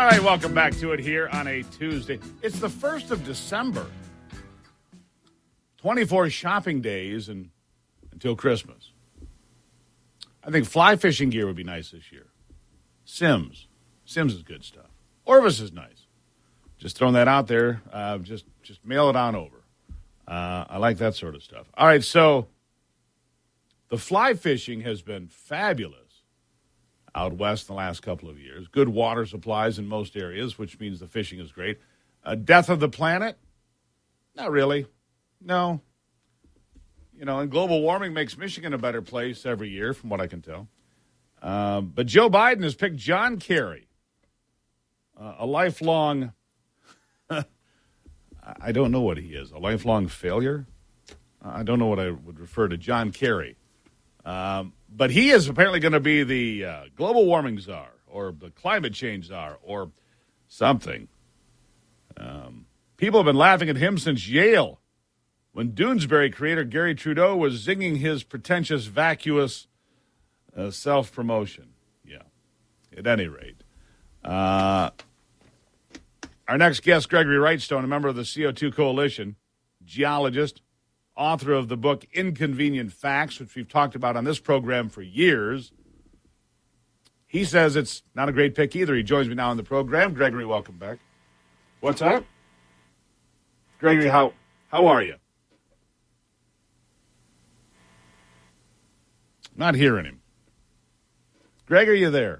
right, welcome back to it here on a Tuesday. It's the 1st of December. 24 shopping days until Christmas. I think fly fishing gear would be nice this year. Simms is good stuff. Orvis is nice. Just throwing that out there. Just mail it on over. I like that sort of stuff. All right, so the fly fishing has been fabulous out west in the last couple of years. Good water supplies in most areas, which means the fishing is great. Death of the planet? Not really. No. You know, and global warming makes Michigan a better place every year, from what I can tell. But Joe Biden has picked John Kerry, a lifelong, I don't know what he is, a lifelong failure? I don't know what I would refer to John Kerry. But he is apparently going to be the global warming czar or the climate change czar or something. People have been laughing at him since Yale when Doonesbury creator Gary Trudeau was zinging his pretentious, vacuous self-promotion. Yeah, at any rate. Our next guest, Gregory Wrightstone, a member of the CO2 Coalition, geologist, author of the book Inconvenient Facts, which we've talked about on this program for years. He says it's not a great pick either. He joins me now on the program. Gregory, welcome back. What's up? Gregory, how are you? Not hearing him. Greg, are you there?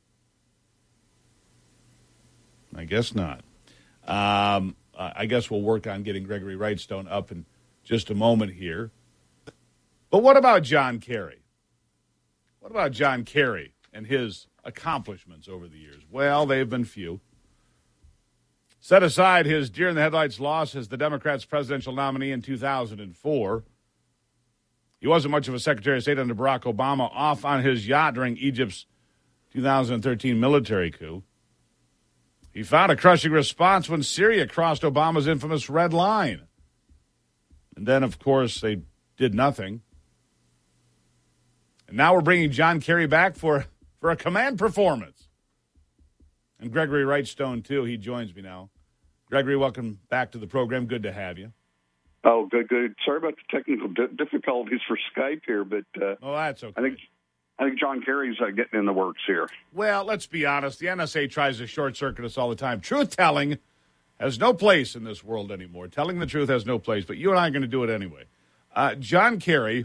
I guess not. I guess we'll work on getting Gregory Wrightstone up in just a moment here. But what about John Kerry? What about John Kerry and his accomplishments over the years? Well, they've been few. Set aside his deer-in-the-headlights loss as the Democrats' presidential nominee in 2004. He wasn't much of a Secretary of State under Barack Obama, off on his yacht during Egypt's 2013 military coup. He found a crushing response when Syria crossed Obama's infamous red line. And then, of course, they did nothing. And now we're bringing John Kerry back for a command performance. And Gregory Wrightstone, too. He joins me now. Gregory, welcome back to the program. Good to have you. Oh, good. Sorry about the technical difficulties for Skype here, but oh, that's okay. I think John Kerry's getting in the works here. Well, let's be honest. The NSA tries to short-circuit us all the time. Truth-telling has no place in this world anymore. Telling the truth has no place, but you and I are going to do it anyway. John Kerry,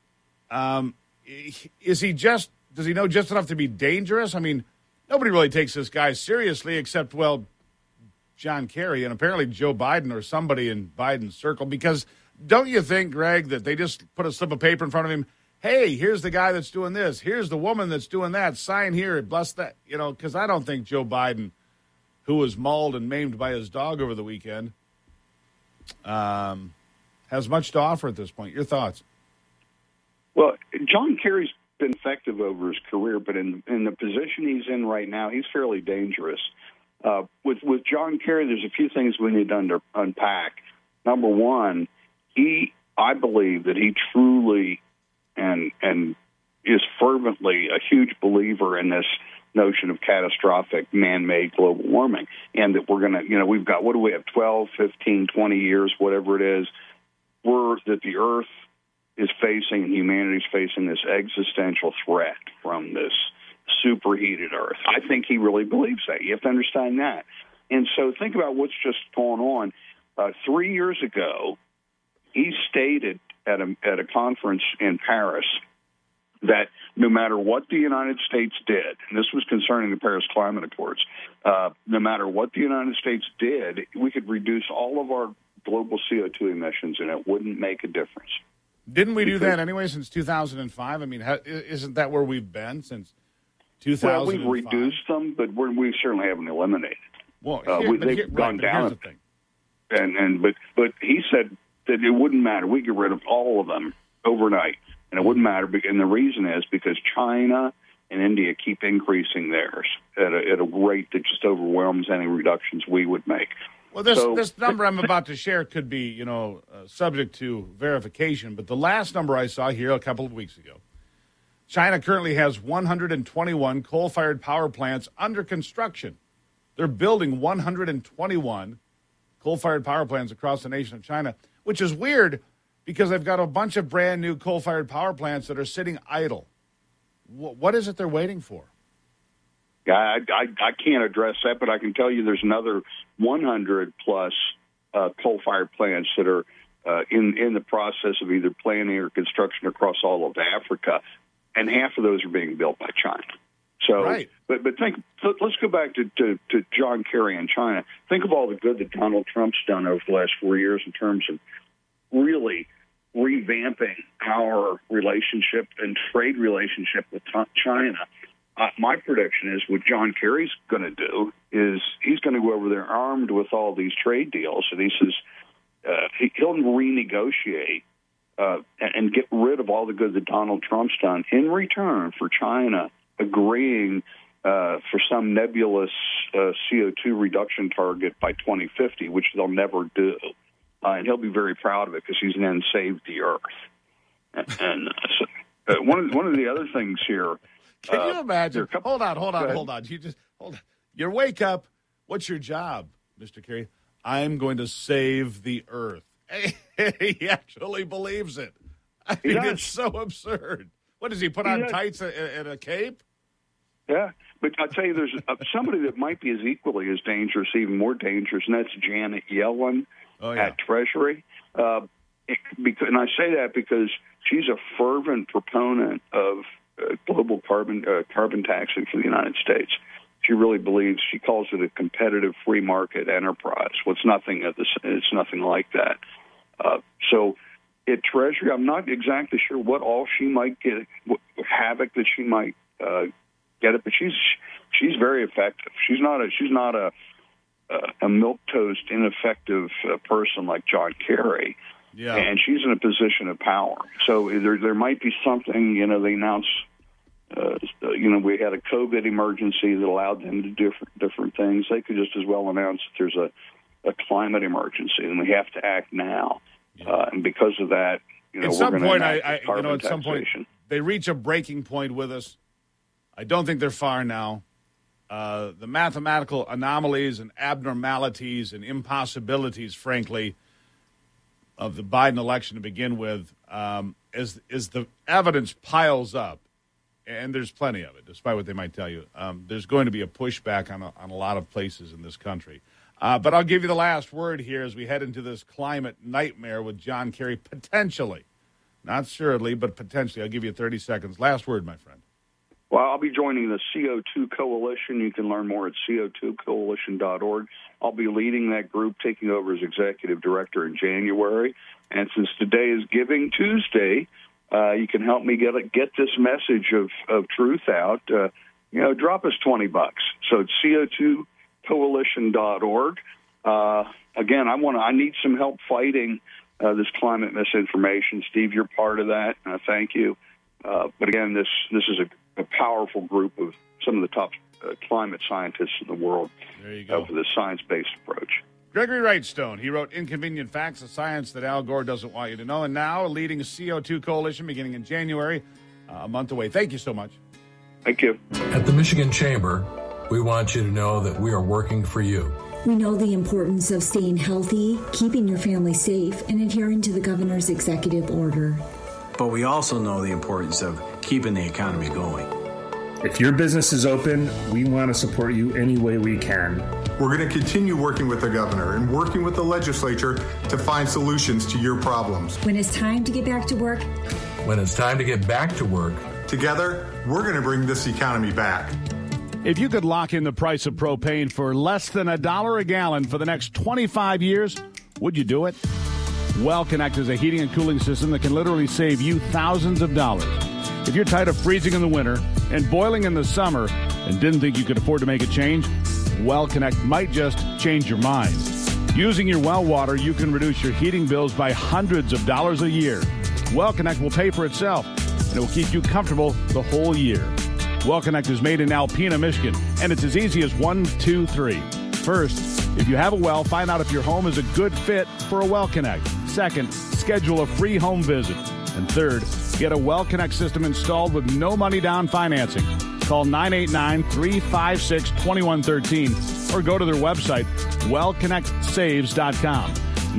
does he know just enough to be dangerous? I mean, nobody really takes this guy seriously except, well, John Kerry and apparently Joe Biden or somebody in Biden's circle, because don't you think, Greg, that they just put a slip of paper in front of him? Hey, here's the guy that's doing this. Here's the woman that's doing that. Sign here. Bless that. You know, because I don't think Joe Biden, who was mauled and maimed by his dog over the weekend, has much to offer at this point. Your thoughts? Well, John Kerry's been effective over his career, but in the position he's in right now, he's fairly dangerous. With John Kerry, there's a few things we need to unpack. Number one, I believe that he truly and is fervently a huge believer in this notion of catastrophic man-made global warming, and that we're going to, we've got, what do we have, 12, 15, 20 years, whatever it is, that the Earth is facing, and humanity's facing this existential threat from this superheated Earth. I think he really believes that. You have to understand that. And so think about what's just going on. 3 years ago, he stated at a conference in Paris that no matter what the United States did, and this was concerning the Paris Climate Accords, no matter what the United States did, we could reduce all of our global CO2 emissions, and it wouldn't make a difference. Didn't we do that anyway since 2005? I mean, isn't that where we've been since 2005? Well, we've reduced them, but we certainly haven't eliminated. Well, they've gone down. Here's the thing. But he said that it wouldn't matter. We get rid of all of them overnight, and it wouldn't matter. And the reason is because China and India keep increasing theirs at a rate that just overwhelms any reductions we would make. Well, this number I'm about to share could be, subject to verification, but the last number I saw here a couple of weeks ago, China currently has 121 coal-fired power plants under construction. They're building 121 coal-fired power plants across the nation of China, which is weird because they've got a bunch of brand new coal-fired power plants that are sitting idle. What is it they're waiting for? Yeah, I can't address that, but I can tell you there's another 100-plus coal-fired plants that are in the process of either planning or construction across all of Africa, and half of those are being built by China. So, right. but let's go back to John Kerry and China. Think of all the good that Donald Trump's done over the last 4 years in terms of really revamping our relationship and trade relationship with China. My prediction is what John Kerry's going to do is he's going to go over there armed with all these trade deals, and he says he'll renegotiate and get rid of all the good that Donald Trump's done in return for China agreeing for some nebulous CO2 reduction target by 2050, which they'll never do. And he'll be very proud of it because he's then saved the earth. And one of the other things here. Can you imagine? Hold on. You wake up. What's your job, Mr. Kerry? I'm going to save the earth. He actually believes it. I mean, it's so absurd. What does he put on tights and a cape? Yeah, but I'll tell you, there's somebody that might be as equally as dangerous, even more dangerous, and that's Janet Yellen at Treasury. And I say that because she's a fervent proponent of global carbon taxing for the United States. She really believes, she calls it a competitive free market enterprise. It's nothing like that. So at Treasury, I'm not exactly sure what all she might get, what havoc that she might get it, but she's very effective. She's not a milquetoast, ineffective person like John Kerry. Yeah. And she's in a position of power. So there might be something, they announced, we had a COVID emergency that allowed them to do different things. They could just as well announce that there's a climate emergency and we have to act now. Yeah. And because of that, at some point, they reach a breaking point with us. I don't think they're far now. The mathematical anomalies and abnormalities and impossibilities, frankly, of the Biden election to begin with, as the evidence piles up, and there's plenty of it, despite what they might tell you, there's going to be a pushback on a lot of places in this country. But I'll give you the last word here as we head into this climate nightmare with John Kerry, potentially. Not surely, but potentially. I'll give you 30 seconds. Last word, my friend. Well, I'll be joining the CO2 Coalition. You can learn more at co2coalition.org. I'll be leading that group, taking over as executive director in January. And since today is Giving Tuesday, you can help me get this message of truth out. Drop us $20. So it's co2coalition.org. Again, I need some help fighting this climate misinformation. Steve, you're part of that. Thank you. But again, this is a powerful group of some of the top climate scientists in the world. There you go. For this science-based approach. Gregory Wrightstone. He wrote Inconvenient Facts, the Science That Al Gore Doesn't Want You to Know, and now leading a CO2 coalition beginning in January, a month away. Thank you so much. Thank you. At the Michigan Chamber, we want you to know that we are working for you. We know the importance of staying healthy, keeping your family safe, and adhering to the governor's executive order. But we also know the importance of keeping the economy going. If your business is open, we want to support you any way we can. We're going to continue working with the governor and working with the legislature to find solutions to your problems. When it's time to get back to work. When it's time to get back to work. Together, we're going to bring this economy back. If you could lock in the price of propane for less than $1 a gallon for the next 25 years, would you do it? WellConnect is a heating and cooling system that can literally save you thousands of dollars. If you're tired of freezing in the winter and boiling in the summer and didn't think you could afford to make a change, WellConnect might just change your mind. Using your well water, you can reduce your heating bills by hundreds of dollars a year. WellConnect will pay for itself, and it will keep you comfortable the whole year. WellConnect is made in Alpena, Michigan, and it's as easy as 1, 2, 3. First, if you have a well, find out if your home is a good fit for a WellConnect. Second, schedule a free home visit. And third, get a WellConnect system installed with no money down financing. Call 989-356-2113 or go to their website, wellconnectsaves.com.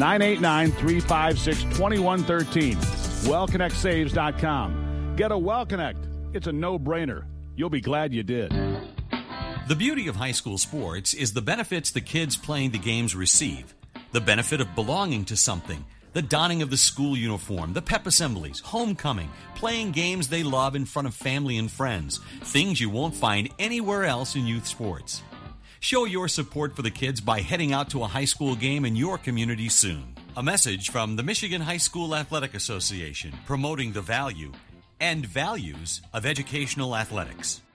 989-356-2113. wellconnectsaves.com. Get a WellConnect. It's a no-brainer. You'll be glad you did. The beauty of high school sports is the benefits the kids playing the games receive. The benefit of belonging to something, the donning of the school uniform, the pep assemblies, homecoming, playing games they love in front of family and friends, things you won't find anywhere else in youth sports. Show your support for the kids by heading out to a high school game in your community soon. A message from the Michigan High School Athletic Association, promoting the value and values of educational athletics.